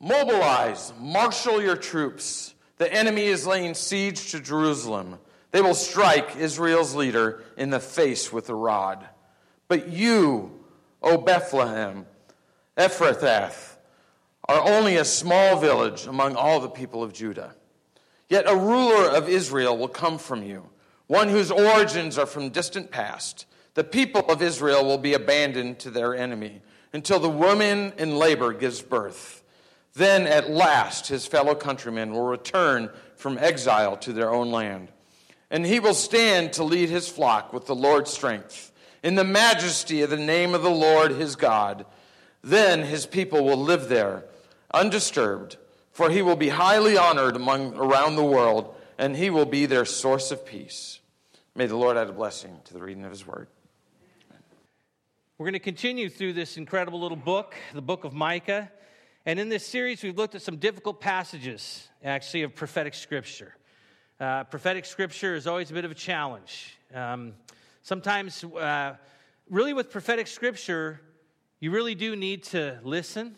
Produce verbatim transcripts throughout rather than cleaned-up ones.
Mobilize, marshal your troops. The enemy is laying siege to Jerusalem. They will strike Israel's leader in the face with a rod. But you, O Bethlehem, Ephrathah, are only a small village among all the people of Judah. Yet a ruler of Israel will come from you, one whose origins are from distant past. The people of Israel will be abandoned to their enemy until the woman in labor gives birth. Then at last his fellow countrymen will return from exile to their own land. And he will stand to lead his flock with the Lord's strength, in the majesty of the name of the Lord his God. Then his people will live there, undisturbed, for he will be highly honored among around the world, and he will be their source of peace. May the Lord add a blessing to the reading of his word. We're going to continue through this incredible little book, the book of Micah. And in this series, we've looked at some difficult passages, actually, of prophetic scripture. Uh, prophetic scripture is always a bit of a challenge. Um, sometimes, uh, really with prophetic scripture, you really do need to listen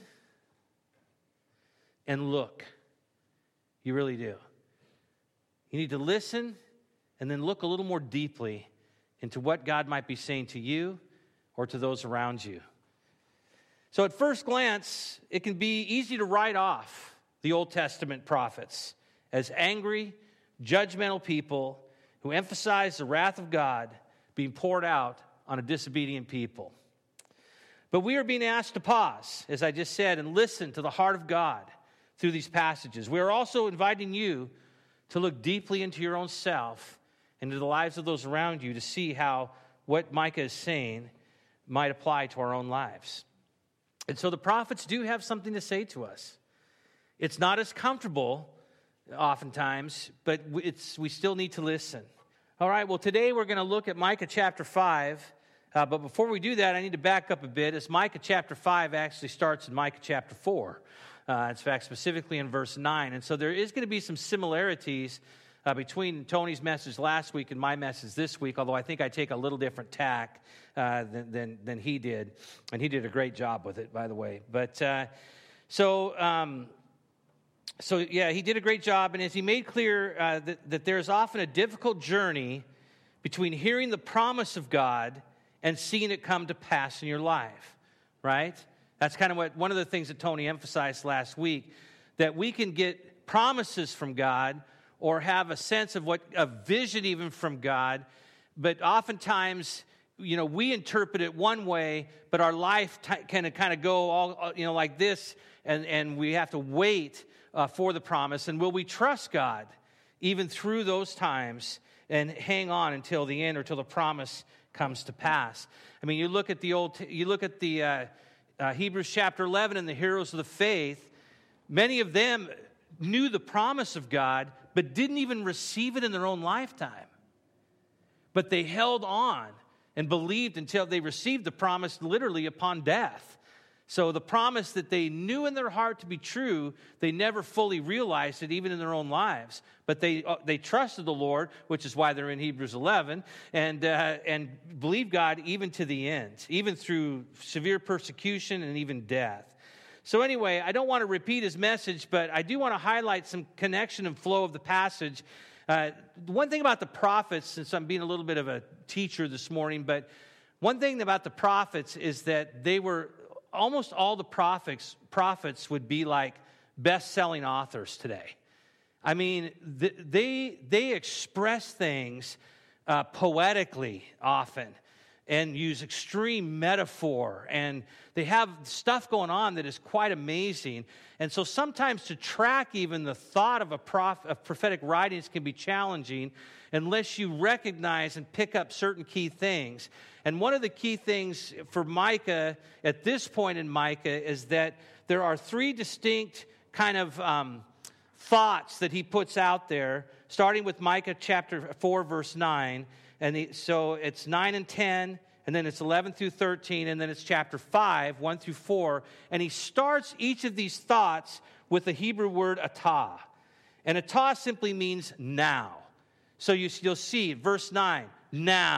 and look. You really do. You need to listen and then look a little more deeply into what God might be saying to you or to those around you. So at first glance, it can be easy to write off the Old Testament prophets as angry, judgmental people who emphasize the wrath of God being poured out on a disobedient people. But we are being asked to pause, as I just said, and listen to the heart of God through these passages. We are also inviting you to look deeply into your own self and into the lives of those around you to see how what Micah is saying might apply to our own lives. And so the prophets do have something to say to us. It's not as comfortable oftentimes, but it's we still need to listen. All right, well, today we're going to look at Micah chapter five. Uh, but before we do that, I need to back up a bit, as Micah chapter five actually starts in Micah chapter four. Uh, in fact, specifically in verse nine. And so there is going to be some similarities uh, between Tony's message last week and my message this week, although I think I take a little different tack uh, than, than, than he did. And he did a great job with it, by the way. But uh, so, um, so yeah, he did a great job. And as he made clear uh, that, that there's often a difficult journey between hearing the promise of God and seeing it come to pass in your life, right? That's kind of what one of the things that Tony emphasized last week, that we can get promises from God or have a sense of what a vision even from God, but oftentimes, you know, we interpret it one way, but our life t- can kind of go all, you know, like this, and, and we have to wait uh, for the promise. And will we trust God even through those times and hang on until the end or till the promise comes to pass? I mean, you look at the old, you look at the uh, uh, Hebrews chapter eleven and the heroes of the faith. Many of them knew the promise of God, but didn't even receive it in their own lifetime. But they held on and believed until they received the promise literally upon death. So the promise that they knew in their heart to be true, they never fully realized it even in their own lives. But they uh, they trusted the Lord, which is why they're in Hebrews eleven, and uh, and believed God even to the end, even through severe persecution and even death. So anyway, I don't want to repeat his message, but I do want to highlight some connection and flow of the passage. Uh, one thing about the prophets, since I'm being a little bit of a teacher this morning, but one thing about the prophets is that they were, almost all the prophets, prophets would be like best-selling authors today. I mean, they, they express things uh, poetically often, and use extreme metaphor, and they have stuff going on that is quite amazing. And so sometimes to track even the thought of a prof, of prophetic writings can be challenging unless you recognize and pick up certain key things. And one of the key things for Micah, at this point in Micah, is that there are three distinct kind of um, thoughts that he puts out there, starting with Micah chapter four, verse nine. And the, so it's nine and ten, and then it's eleven through thirteen, and then it's chapter five, one through four. And he starts each of these thoughts with the Hebrew word atah. And atah simply means now. So you, you'll see, verse nine, now.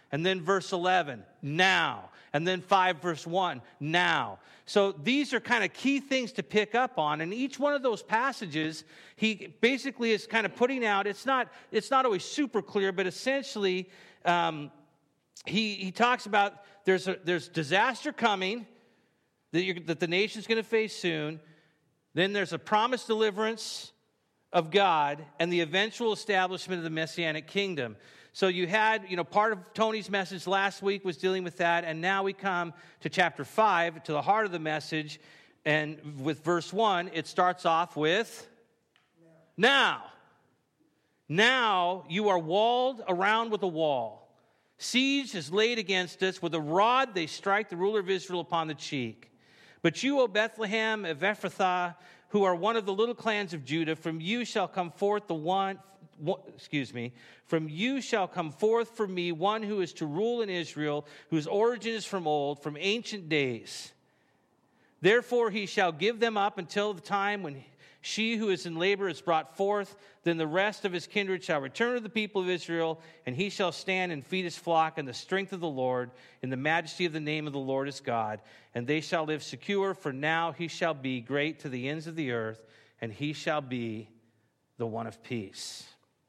And then verse eleven, now. And then five, verse one, now. So these are kind of key things to pick up on. And each one of those passages, he basically is kind of putting out, it's not, it's not always super clear, but essentially um, he, he talks about there's, a, there's disaster coming that, you're, that the nation's going to face soon. Then there's a promised deliverance of God and the eventual establishment of the Messianic kingdom. So you had, you know, part of Tony's message last week was dealing with that, and now we come to chapter five, to the heart of the message, and with verse one, it starts off with, now. Now you are walled around with a wall. Siege is laid against us. With a rod they strike the ruler of Israel upon the cheek. But you, O Bethlehem of Ephrathah, who are one of the little clans of Judah, from you shall come forth the one... excuse me, from you shall come forth for me one who is to rule in Israel, whose origin is from old, from ancient days. Therefore he shall give them up until the time when she who is in labor is brought forth. Then the rest of his kindred shall return to the people of Israel, and he shall stand and feed his flock in the strength of the Lord, in the majesty of the name of the Lord his God. And they shall live secure, for now he shall be great to the ends of the earth, and he shall be the one of peace.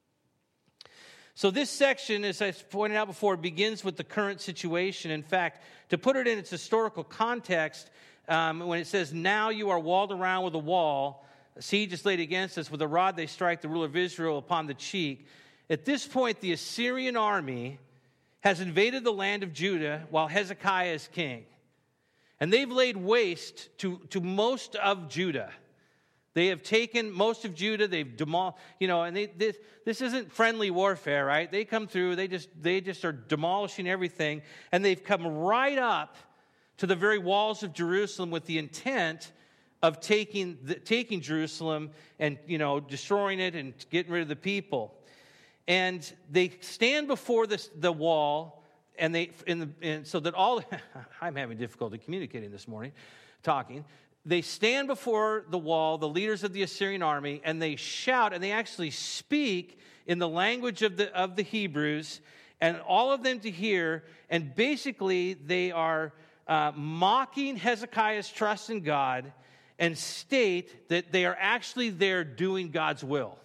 So this section, as I pointed out before, begins with the current situation. In fact, to put it in its historical context, um, when it says, now you are walled around with a wall, a siege is laid against us, with a rod they strike the ruler of Israel upon the cheek. At this point, the Assyrian army has invaded the land of Judah while Hezekiah is king. And they've laid waste to, to most of Judah. They have taken most of Judah. They've demolished, you know, and they, this, this isn't friendly warfare, right? They come through. They just they just are demolishing everything, and they've come right up to the very walls of Jerusalem with the intent of taking the, taking Jerusalem and, you know, destroying it and getting rid of the people. And they stand before this, the wall, and they in the and so that all I'm having difficulty communicating this morning, talking. They stand before the wall, the leaders of the Assyrian army, and they shout, and they actually speak in the language of the of the Hebrews, and all of them to hear. And basically, they are uh, mocking Hezekiah's trust in God and state that they are actually there doing God's will.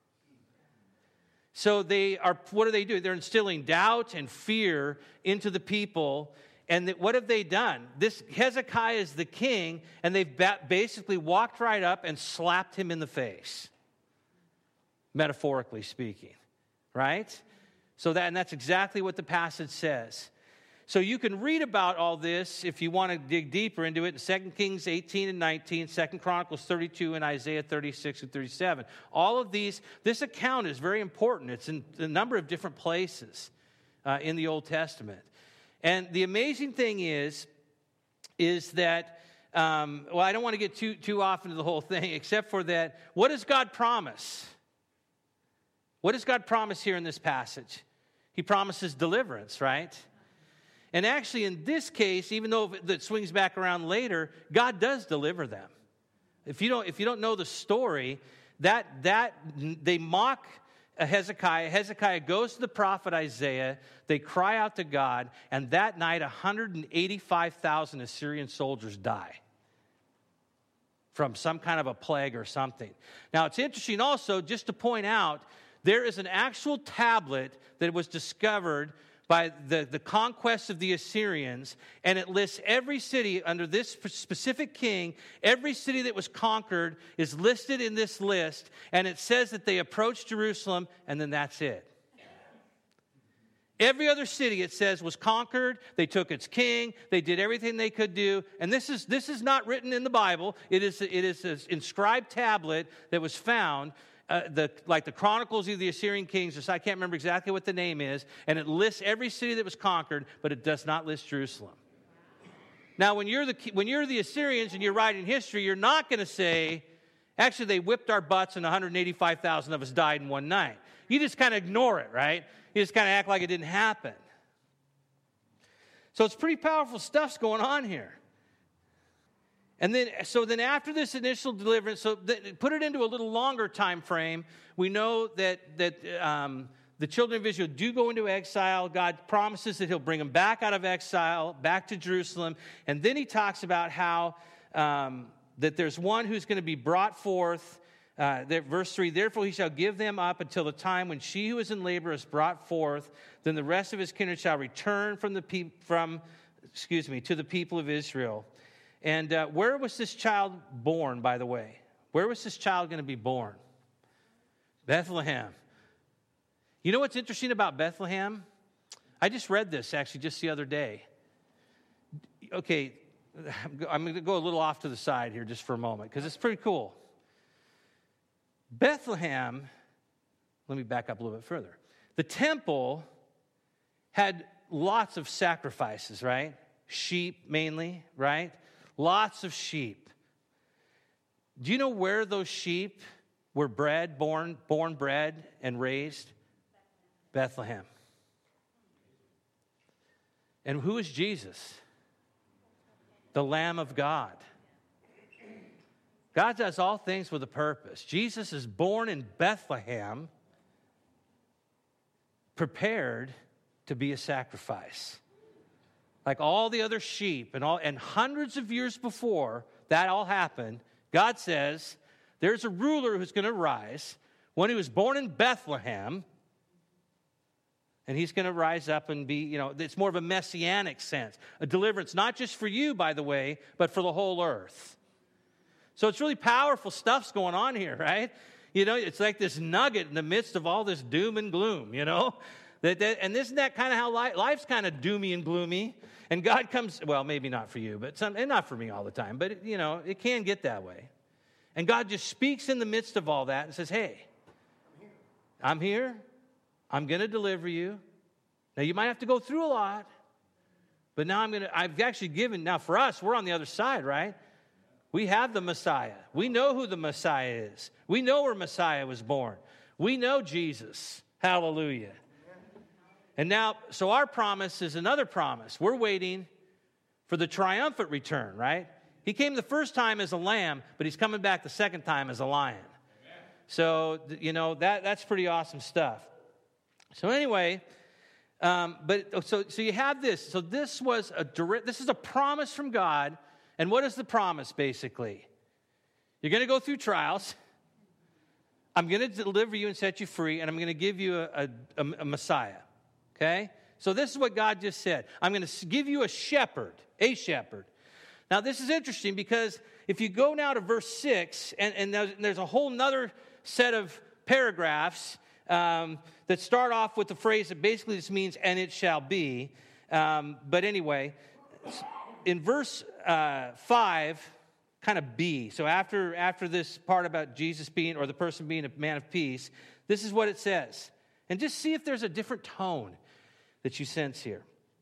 So they are, what do they do? They're instilling doubt and fear into the people. And what have they done? This Hezekiah is the king, and they've basically walked right up and slapped him in the face, metaphorically speaking, right? So that, and that's exactly what the passage says. So you can read about all this if you want to dig deeper into it in Second Kings eighteen and nineteen, Second Chronicles thirty-two, and Isaiah thirty-six and thirty-seven. All of these, this account is very important. It's in a number of different places uh, in the Old Testament. And the amazing thing is, is that, um, well, I don't want to get too, too off into the whole thing, except for that, what does God promise? What does God promise here in this passage? He promises deliverance, right? And actually, in this case, even though it swings back around later, God does deliver them. If you don't, if you don't know the story, that that they mock Hezekiah. Hezekiah goes to the prophet Isaiah. They cry out to God, and that night, one hundred eighty-five thousand Assyrian soldiers die from some kind of a plague or something. Now, it's interesting also, just to point out, there is an actual tablet that was discovered by the, the conquest of the Assyrians, and it lists every city under this specific king. Every city that was conquered is listed in this list, and it says that they approached Jerusalem, and then that's it. Every other city, it says, was conquered. They took its king. They did everything they could do. And this is this is not written in the Bible. It is, it is an inscribed tablet that was found. Uh, the, like the Chronicles of the Assyrian Kings, I can't remember exactly what the name is, and it lists every city that was conquered, but it does not list Jerusalem. Now, when you're the when you're the Assyrians and you're writing history, you're not going to say, actually, they whipped our butts and one hundred eighty-five thousand of us died in one night. You just kind of ignore it, right? You just kind of act like it didn't happen. So it's pretty powerful stuff's going on here. And then, so then after this initial deliverance, so th- put it into a little longer time frame, we know that that um, the children of Israel do go into exile. God promises that he'll bring them back out of exile, back to Jerusalem. And then he talks about how um, that there's one who's going to be brought forth. Uh, there, verse three, therefore he shall give them up until the time when she who is in labor is brought forth. Then the rest of his kindred shall return from the pe- from, excuse me, to the people of Israel. And uh, where was this child born, by the way? Where was this child going to be born? Bethlehem. You know what's interesting about Bethlehem? I just read this actually just the other day. Okay, I'm going to go a little off to the side here just for a moment because it's pretty cool. Bethlehem, let me back up a little bit further. The temple had lots of sacrifices, right? Sheep mainly, right? Lots of sheep. Do you know where those sheep were bred, born, born, bred, and raised? Bethlehem. And who is Jesus? The Lamb of God. God does all things with a purpose. Jesus is born in Bethlehem, prepared to be a sacrifice. Like all the other sheep and all, and hundreds of years before that all happened, God says, there's a ruler who's going to rise, one who was born in Bethlehem, and he's going to rise up and be, you know, it's more of a messianic sense, a deliverance, not just for you, by the way, but for the whole earth. So it's really powerful stuff's going on here, right? You know, it's like this nugget in the midst of all this doom and gloom, you know? That, that, and isn't that kind of how life, life's kind of doomy and gloomy? And God comes, well, maybe not for you, but some, and not for me all the time, but, it, you know, it can get that way. And God just speaks in the midst of all that and says, hey, I'm here. I'm going to deliver you. Now, you might have to go through a lot, but now I'm going to, I've actually given, now for us, we're on the other side, right? We have the Messiah. We know who the Messiah is. We know where Messiah was born. We know Jesus. Hallelujah. And now, so our promise is another promise. We're waiting for the triumphant return, right? He came the first time as a lamb, but he's coming back the second time as a lion. Amen. So, you know, that that's pretty awesome stuff. So anyway, um, but so so you have this. So this was a direct, this is a promise from God. And what is the promise, basically? You're going to go through trials. I'm going to deliver you and set you free, and I'm going to give you a, a, a Messiah. Okay? So this is what God just said. I'm going to give you a shepherd, a shepherd. Now, this is interesting because if you go now to verse six, and, and there's, there's a whole other set of paragraphs um, that start off with the phrase that basically this means, and it shall be. Um, but anyway, in verse uh, five, kind of B, so after, after this part about Jesus being, or the person being a man of peace, this is what it says. And just see if there's a different tone that you sense here.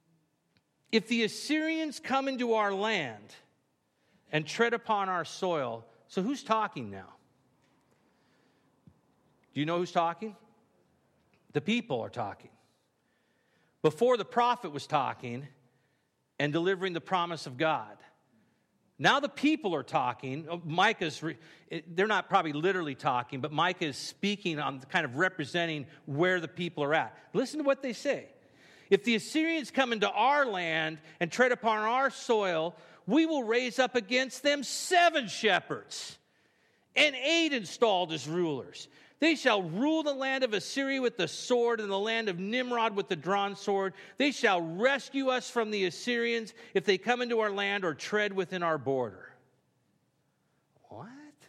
If the Assyrians come into our land and tread upon our soil, so who's talking now? Do you know who's talking? The people are talking. Before, the prophet was talking and delivering the promise of God. Now the people are talking. Micah's, they're not probably literally talking, but Micah is speaking on kind of representing where the people are at. Listen to what they say. If the Assyrians come into our land and tread upon our soil, we will raise up against them seven shepherds and eight installed as rulers. They shall rule the land of Assyria with the sword and the land of Nimrod with the drawn sword. They shall rescue us from the Assyrians if they come into our land or tread within our border. What?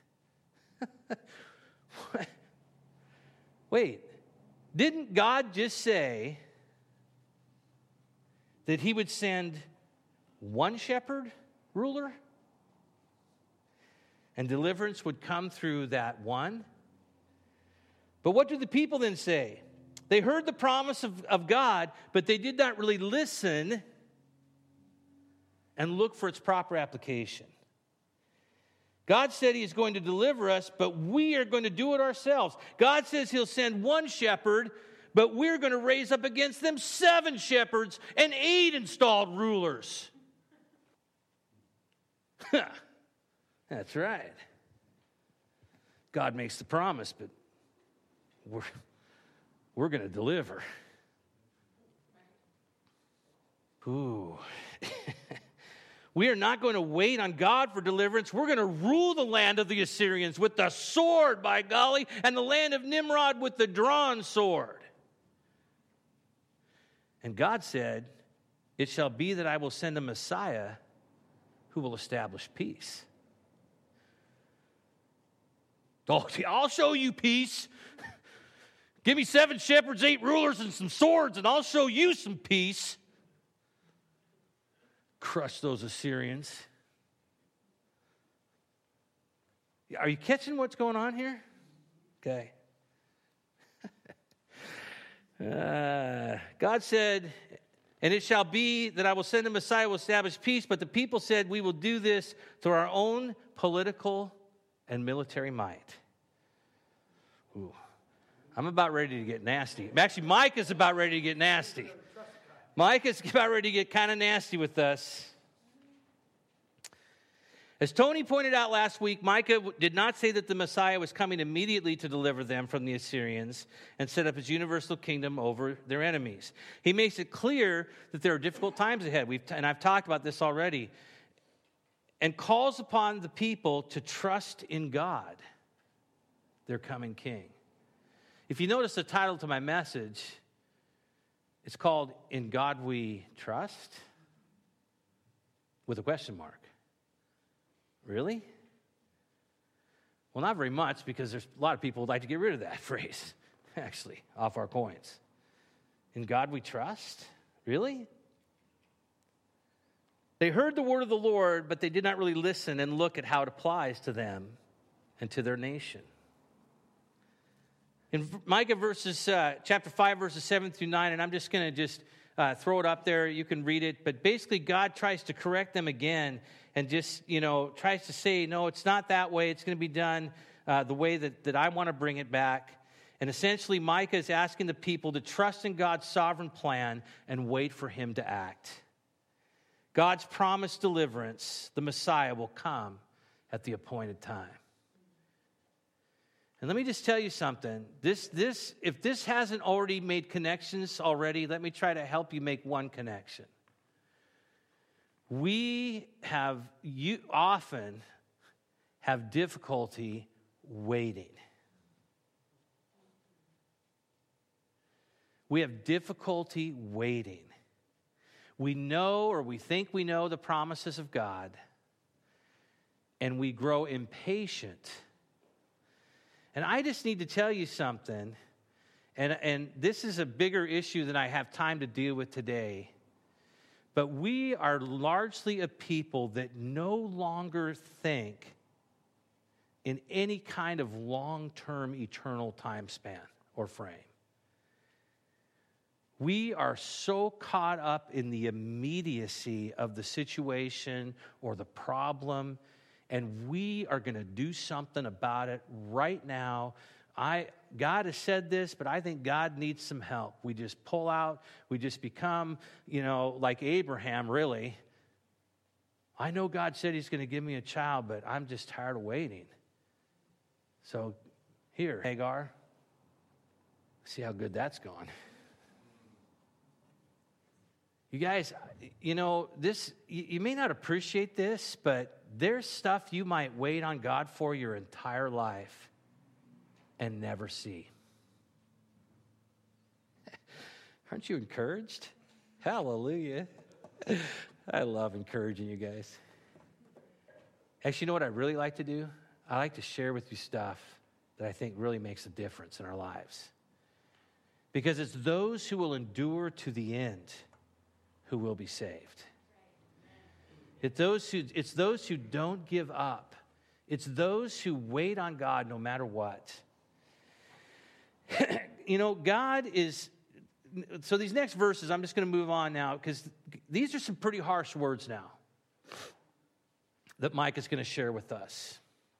What? Wait, didn't God just say that he would send one shepherd ruler? And deliverance would come through that one? But what do the people then say? They heard the promise of, of God, but they did not really listen and look for its proper application. God said he is going to deliver us, but we are going to do it ourselves. God says he'll send one shepherd, but we're going to raise up against them seven shepherds and eight installed rulers. That's right. God makes the promise, but we're, we're going to deliver. Ooh. We are not going to wait on God for deliverance. We're going to rule the land of the Assyrians with the sword, by golly, and the land of Nimrod with the drawn sword. And God said, it shall be that I will send a Messiah who will establish peace. Oh, I'll show you peace. Give me seven shepherds, eight rulers, and some swords, and I'll show you some peace. Crush those Assyrians. Are you catching what's going on here? Okay. uh, God said, and it shall be that I will send a Messiah who will establish peace, but the people said, we will do this through our own political and military might. Ooh. I'm about ready to get nasty. Actually, Mike is about ready to get nasty. Mike is about ready to get kind of nasty with us. As Tony pointed out last week, Micah did not say that the Messiah was coming immediately to deliver them from the Assyrians and set up his universal kingdom over their enemies. He makes it clear that there are difficult times ahead, We've t- and I've talked about this already, and calls upon the people to trust in God, their coming king. If you notice the title to my message, it's called In God We Trust, with a question mark. Really? Well, not very much, because there's a lot of people who would like to get rid of that phrase, actually, off our coins. In God we trust? Really? They heard the word of the Lord, but they did not really listen and look at how it applies to them and to their nation. In Micah verses, uh, chapter five, verses seven through nine, and I'm just going to just uh, throw it up there. You can read it. But basically, God tries to correct them again and just, you know, tries to say, no, it's not that way. It's going to be done uh, the way that, that I want to bring it back. And essentially, Micah is asking the people to trust in God's sovereign plan and wait for him to act. God's promised deliverance, the Messiah, will come at the appointed time. And let me just tell you something. This, this, if this hasn't already made connections already, let me try to help you make one connection. We have, you often have difficulty waiting. We have difficulty waiting. We know, or we think we know, the promises of God, and we grow impatient. And I just need to tell you something, and, and this is a bigger issue than I have time to deal with today, but we are largely a people that no longer think in any kind of long-term eternal time span or frame. We are so caught up in the immediacy of the situation or the problem, and we are going to do something about it right now. I God has said this, but I think God needs some help. We just pull out. We just become, you know, like Abraham, really. I know God said he's going to give me a child, but I'm just tired of waiting. So here, Hagar, see how good that's gone. You guys, you know, this, you, you may not appreciate this, but there's stuff you might wait on God for your entire life and never see. Aren't you encouraged? Hallelujah. I love encouraging you guys. Actually, you know what I really like to do? I like to share with you stuff that I think really makes a difference in our lives. Because it's those who will endure to the end who will be saved. It's those who, it's those who don't give up. It's those who wait on God no matter what. You know, God is, so these next verses, I'm just going to move on now, because these are some pretty harsh words now that Mike is going to share with us.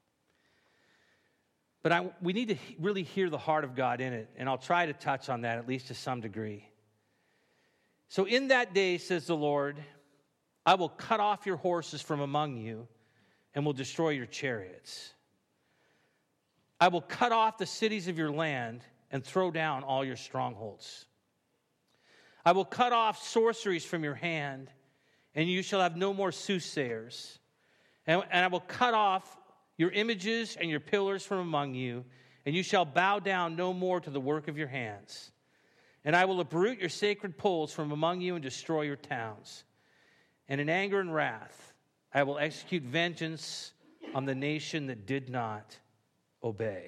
But I, we need to really hear the heart of God in it, and I'll try to touch on that at least to some degree. So in that day, says the Lord, I will cut off your horses from among you and will destroy your chariots. I will cut off the cities of your land and throw down all your strongholds. I will cut off sorceries from your hand, and you shall have no more soothsayers. And, and I will cut off your images and your pillars from among you, and you shall bow down no more to the work of your hands. And I will uproot your sacred poles from among you and destroy your towns. And in anger and wrath, I will execute vengeance on the nation that did not obey.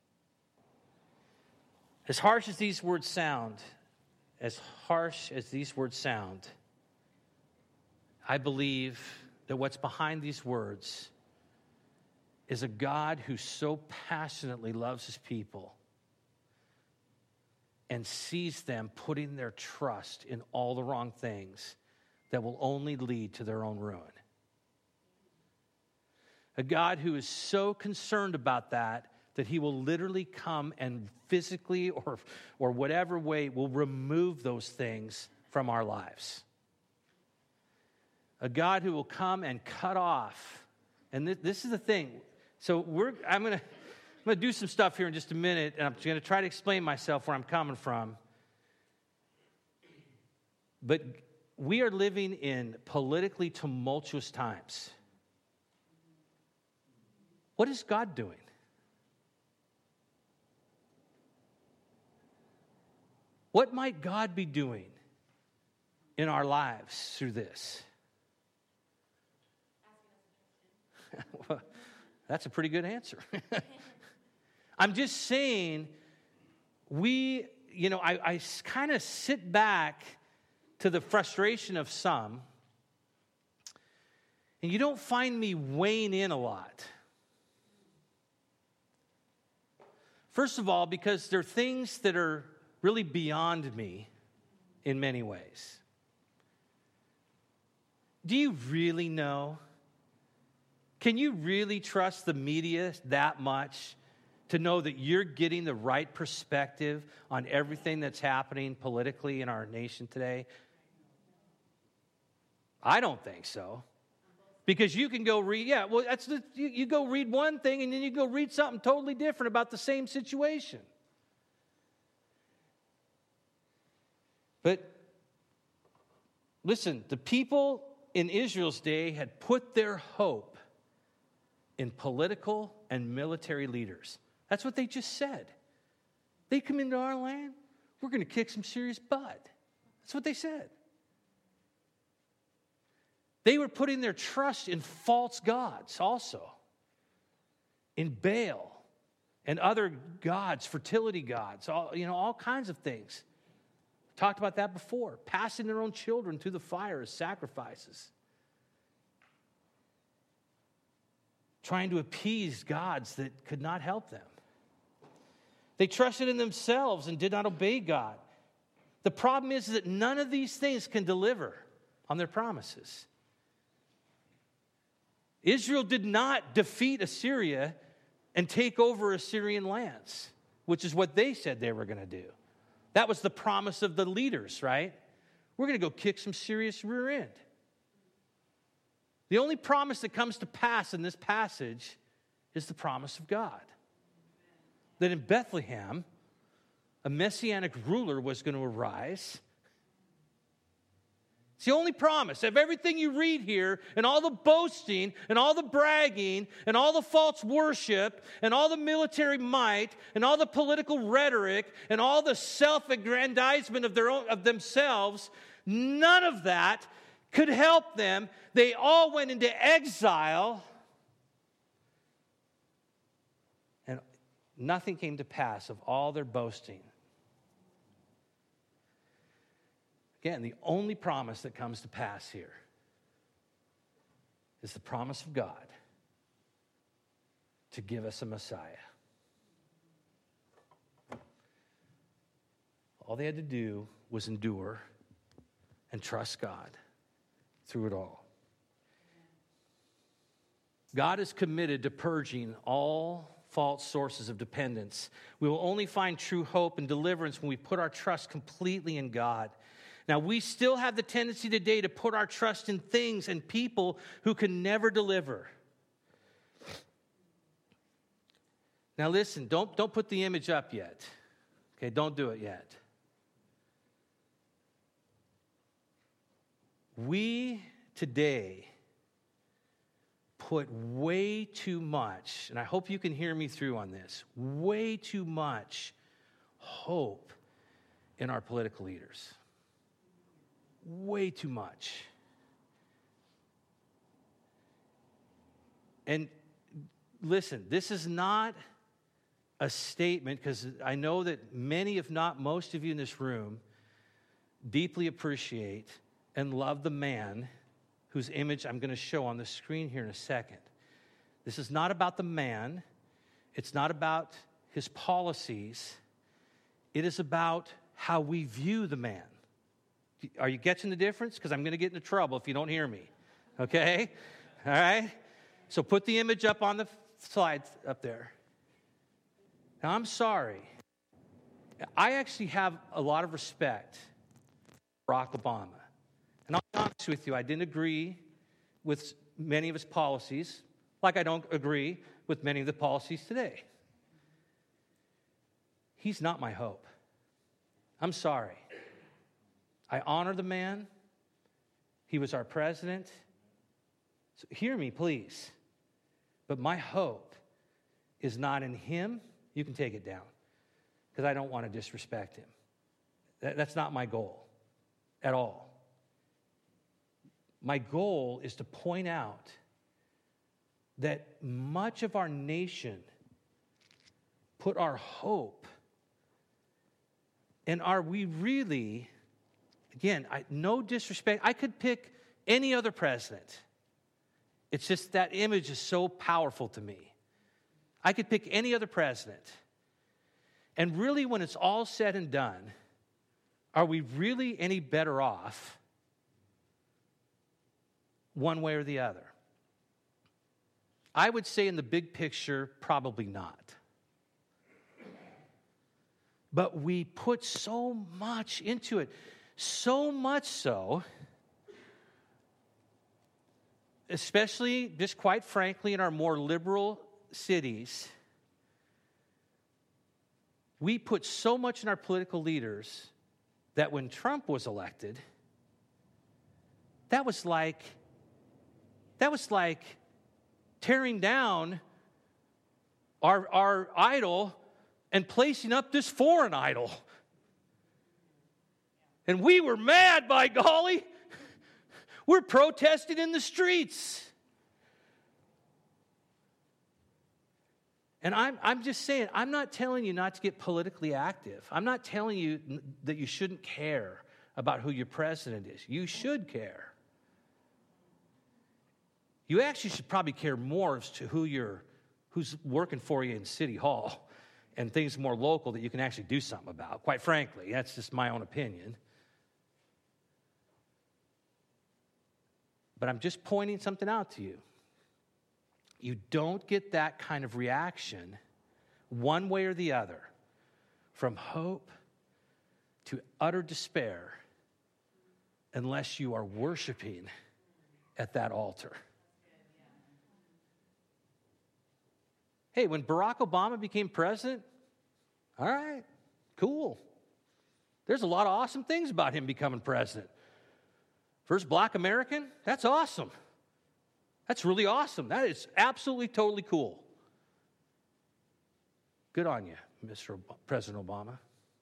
As harsh as these words sound, as harsh as these words sound, I believe that what's behind these words is a God who so passionately loves his people and sees them putting their trust in all the wrong things that will only lead to their own ruin. A God who is so concerned about that that he will literally come and physically or, or whatever way will remove those things from our lives. A God who will come and cut off. And this, this is the thing. So we're I'm going to I'm going to do some stuff here in just a minute, and I'm going to try to explain myself where I'm coming from. But we are living in politically tumultuous times. What is God doing? What might God be doing in our lives through this? Well, that's a pretty good answer. I'm just saying, we, you know, I, I kind of sit back to the frustration of some, and you don't find me weighing in a lot. First of all, because there are things that are really beyond me in many ways. Do you really know? Can you really trust the media that much to know that you're getting the right perspective on everything that's happening politically in our nation today? I don't think so. Because you can go read, yeah, well, that's the, you, you go read one thing and then you go read something totally different about the same situation. But listen, the people in Israel's day had put their hope in political and military leaders. That's what they just said. They come into our land, we're going to kick some serious butt. That's what they said. They were putting their trust in false gods also, in Baal and other gods, fertility gods, all, you know, all kinds of things. Talked about that before. Passing their own children through the fire as sacrifices. Trying to appease gods that could not help them. They trusted in themselves and did not obey God. The problem is that none of these things can deliver on their promises. Israel did not defeat Assyria and take over Assyrian lands, which is what they said they were going to do. That was the promise of the leaders, right? We're going to go kick some serious rear end. The only promise that comes to pass in this passage is the promise of God. That in Bethlehem, a messianic ruler was going to arise. It's the only promise of everything you read here, and all the boasting, and all the bragging, and all the false worship, and all the military might, and all the political rhetoric, and all the self-aggrandizement of their own, of themselves. None of that could help them. They all went into exile, and nothing came to pass of all their boasting. Again, the only promise that comes to pass here is the promise of God to give us a Messiah. All they had to do was endure and trust God through it all. God is committed to purging all false sources of dependence. We will only find true hope and deliverance when we put our trust completely in God. Now, we still have the tendency today to put our trust in things and people who can never deliver. Now, listen, don't, don't put the image up yet, Okay, don't do it yet. We today put way too much, and I hope you can hear me through on this, way too much hope in our political leaders. Way too much. And listen, this is not a statement, because I know that many, if not most of you in this room, deeply appreciate and love the man whose image I'm going to show on the screen here in a second. This is not about the man. It's not about his policies. It is about how we view the man. Are you getting the difference? Because I'm going to get into trouble if you don't hear me. Okay? All right? So put the image up on the slide up there. Now, I'm sorry. I actually have a lot of respect for Barack Obama. And I'll be honest with you, I didn't agree with many of his policies, like I don't agree with many of the policies today. He's not my hope. I'm sorry. I honor the man. He was our president. So hear me, please. But my hope is not in him. You can take it down, because I don't want to disrespect him. That, that's not my goal at all. My goal is to point out that much of our nation put our hope, and are we really, again, I, no disrespect, I could pick any other president. It's just that image is so powerful to me. I could pick any other president. And really, when it's all said and done, are we really any better off one way or the other? I would say in the big picture, probably not. But we put so much into it, so much so, especially, just quite frankly, in our more liberal cities, we put so much in our political leaders that when Trump was elected, that was like, that was like tearing down our, our idol and placing up this foreign idol. And we were mad, by golly. We're protesting in the streets. And I'm, I'm just saying, I'm not telling you not to get politically active. I'm not telling you that you shouldn't care about who your president is. You should care. You actually should probably care more as to who you're, who's working for you in City Hall and things more local that you can actually do something about. Quite frankly, that's just my own opinion. But I'm just pointing something out to you. You don't get that kind of reaction one way or the other, from hope to utter despair, unless you are worshiping at that altar. Hey, when Barack Obama became president, all right, cool. There's a lot of awesome things about him becoming president. First black American, that's awesome. That's really awesome. That is absolutely, totally cool. Good on you, Mister Ob- President Obama.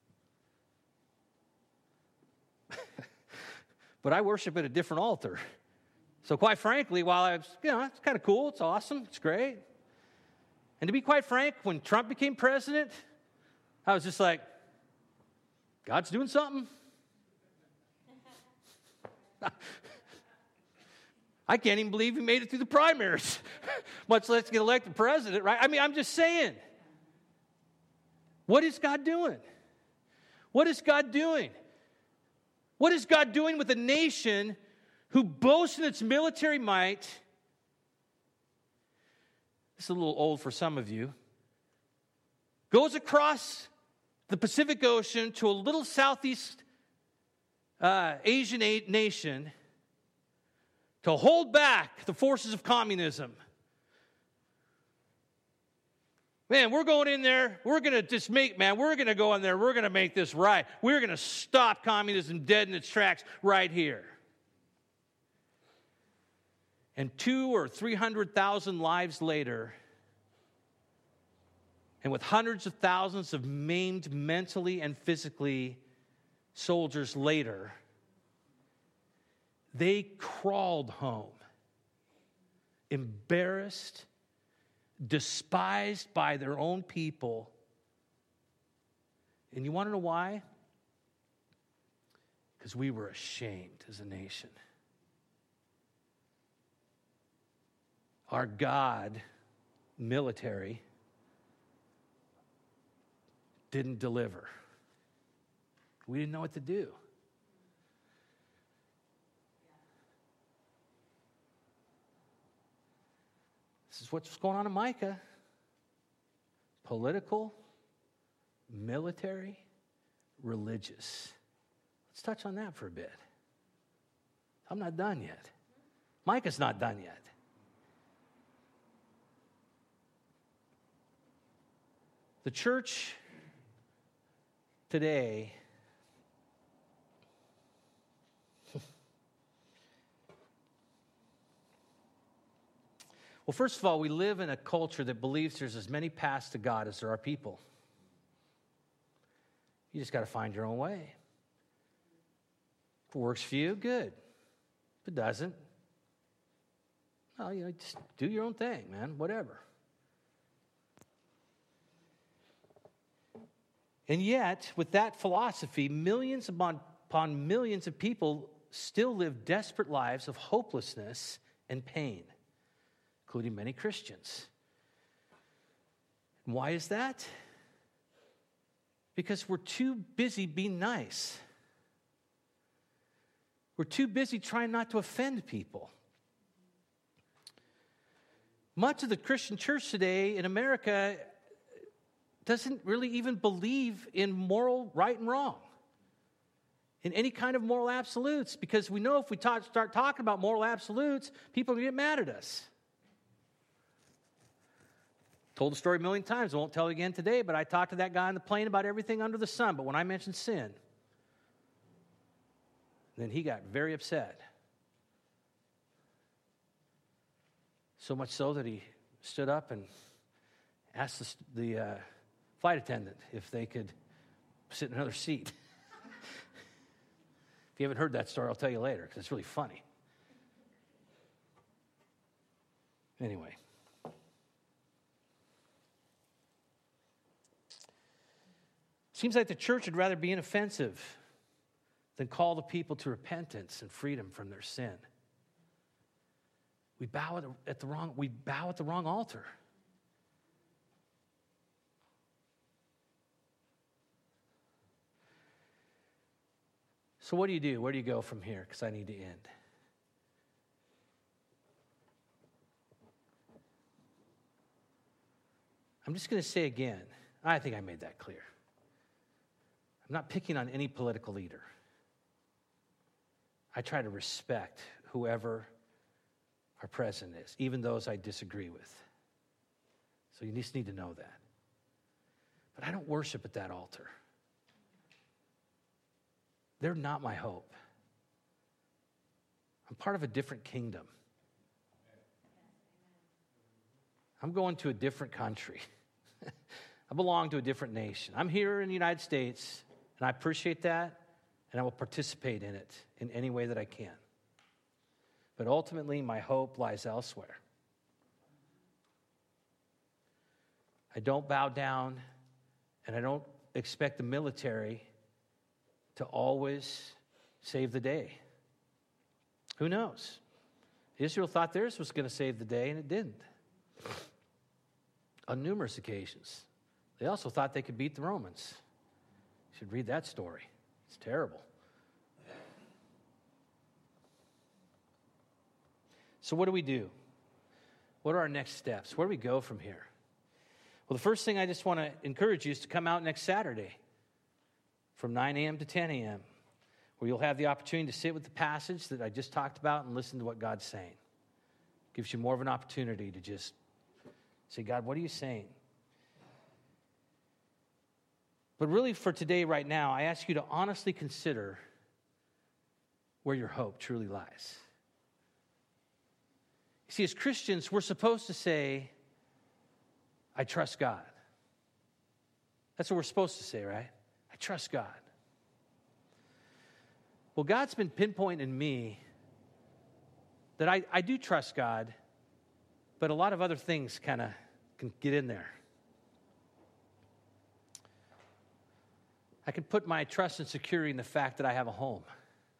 But I worship at a different altar. So quite frankly, while I was, you know, it's kind of cool, it's awesome, it's great. And to be quite frank, when Trump became president, I was just like, God's doing something. I can't even believe he made it through the primaries, much less get elected president, right? I mean, I'm just saying. What is God doing? What is God doing? What is God doing with a nation who boasts in its military might? This is a little old for some of you. Goes across the Pacific Ocean to a little Southeast uh, Asian nation to hold back the forces of communism. Man, we're going in there. We're going to just make, man, we're going to go in there. We're going to make this right. We're going to stop communism dead in its tracks right here. And two or three hundred thousand lives later, and with hundreds of thousands of maimed mentally and physically soldiers later, they crawled home, embarrassed, despised by their own people. And you want to know why? Because we were ashamed as a nation. Our God, military, didn't deliver. We didn't know what to do. This is what's going on in Micah. Political, military, religious. Let's touch on that for a bit. I'm not done yet. Micah's not done yet. The church today well, first of all, we live in a culture that believes there's as many paths to God as there are people. You just got to find your own way. If it works for you, good. If it doesn't, well, you know, just do your own thing, man, whatever. And yet, with that philosophy, millions upon, upon millions of people still live desperate lives of hopelessness and pain, including many Christians. And why is that? Because we're too busy being nice. We're too busy trying not to offend people. Much of the Christian church today in America doesn't really even believe in moral right and wrong, in any kind of moral absolutes, because we know if we talk, start talking about moral absolutes, people are going to get mad at us. Told the story a million times. I won't tell it again today, but I talked to that guy on the plane about everything under the sun, but when I mentioned sin, then he got very upset. So much so that he stood up and asked the, the uh, flight attendant if they could sit in another seat. If you haven't heard that story, I'll tell you later, because it's really funny. Anyway. Seems like the church would rather be inoffensive than call the people to repentance and freedom from their sin. We bow at the, at the wrong, we bow at the wrong altar. So what do you do? Where do you go from here? Because I need to end. I'm just going to say again, I think I made that clear. I'm not picking on any political leader. I try to respect whoever our president is, even those I disagree with. So you just need to know that. But I don't worship at that altar. They're not my hope. I'm part of a different kingdom. I'm going to a different country. I belong to a different nation. I'm here in the United States, and I appreciate that, and I will participate in it in any way that I can. But ultimately, my hope lies elsewhere. I don't bow down, and I don't expect the military to always save the day. Who knows? Israel thought theirs was going to save the day, and it didn't. On numerous occasions. They also thought they could beat the Romans. You should read that story. It's terrible. So what do we do? What are our next steps? Where do we go from here? Well, the first thing I just want to encourage you is to come out next Saturday from nine a.m. to ten a.m., where you'll have the opportunity to sit with the passage that I just talked about and listen to what God's saying. Gives you more of an opportunity to just say, God, what are you saying? But really for today, right now, I ask you to honestly consider where your hope truly lies. You see, as Christians, we're supposed to say, I trust God. That's what we're supposed to say, right? I trust God. Well, God's been pinpointing me that I, I do trust God, but a lot of other things kind of can get in there. I can put my trust and security in the fact that I have a home. I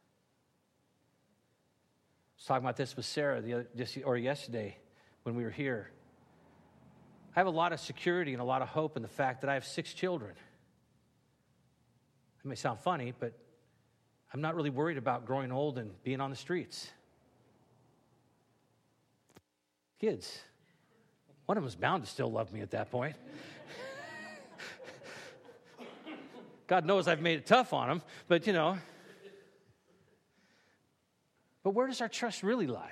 was talking about this with Sarah the other, just, or yesterday when we were here. I have a lot of security and a lot of hope in the fact that I have six children. It may sound funny, but I'm not really worried about growing old and being on the streets. Kids. One of them is bound to still love me at that point. God knows I've made it tough on them, but you know. But where does our trust really lie?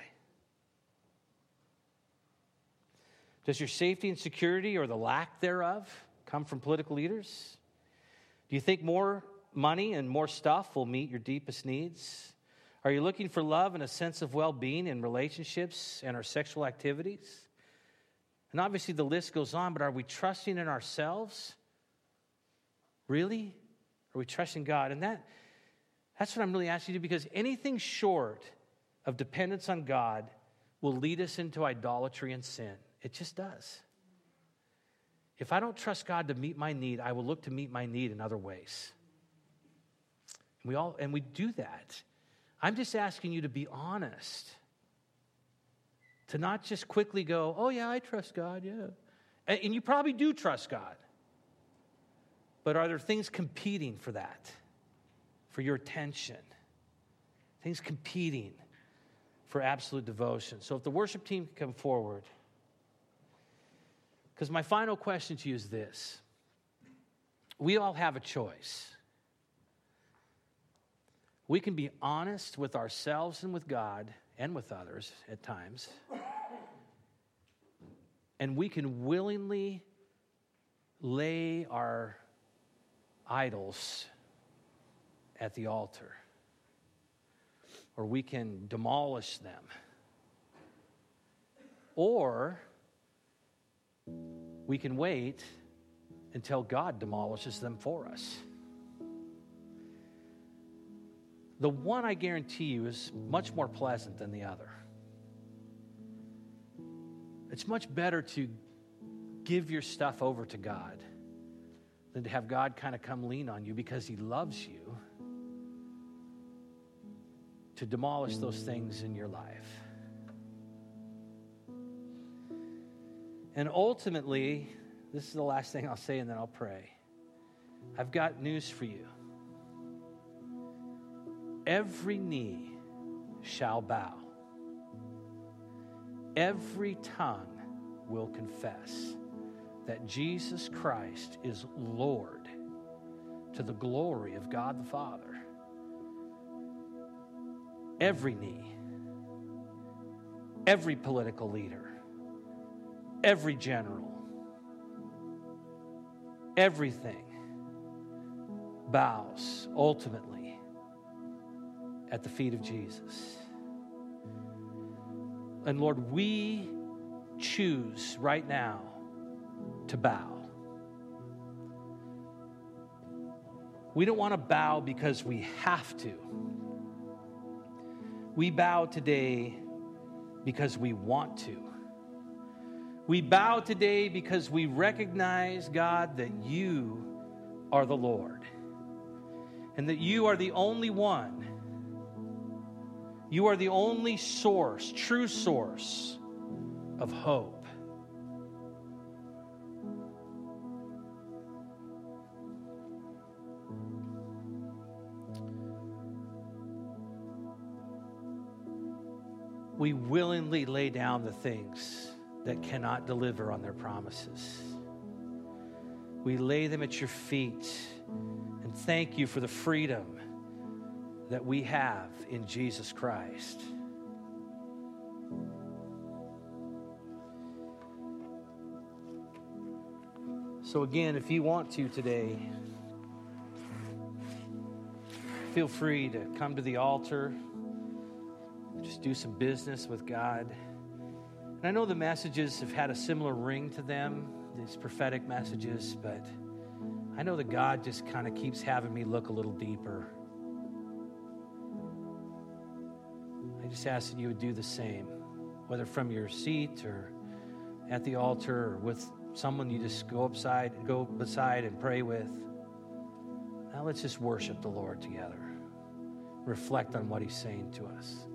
Does your safety and security or the lack thereof come from political leaders? Do you think more money and more stuff will meet your deepest needs? Are you looking for love and a sense of well-being in relationships and our sexual activities? And obviously the list goes on, but are we trusting in ourselves? Really? Are we trusting God? And that, that's what I'm really asking you to do, because anything short of dependence on God will lead us into idolatry and sin. It just does. If I don't trust God to meet my need, I will look to meet my need in other ways. And we all, and we do that. I'm just asking you to be honest. To not just quickly go, oh yeah, I trust God, yeah. And, and you probably do trust God. But are there things competing for that? For your attention? Things competing for absolute devotion. So if the worship team can come forward. Because my final question to you is this. We all have a choice. We can be honest with ourselves and with God and with others at times. And we can willingly lay our idols at the altar. Or we can demolish them. Or we can wait until God demolishes them for us. The one I guarantee you is much more pleasant than the other. It's much better to give your stuff over to God than to have God kind of come lean on you because he loves you to demolish those things in your life. And ultimately, this is the last thing I'll say and then I'll pray. I've got news for you. Every knee shall bow. Every tongue will confess that Jesus Christ is Lord to the glory of God the Father. Every knee, every political leader, every general, everything bows ultimately at the feet of Jesus. And Lord, we choose right now to bow. We don't want to bow because we have to. We bow today because we want to. We bow today because we recognize, God, that you are the Lord and that you are the only one. You are the only source, true source of hope. We willingly lay down the things that cannot deliver on their promises. We lay them at your feet and thank you for the freedom that we have in Jesus Christ. So again, if you want to today, feel free to come to the altar, just do some business with God. And I know the messages have had a similar ring to them, these prophetic messages, but I know that God just kind of keeps having me look a little deeper. I just ask that you would do the same, whether from your seat or at the altar or with someone you just go upside, go beside and pray with. Now let's just worship the Lord together. Reflect on what he's saying to us.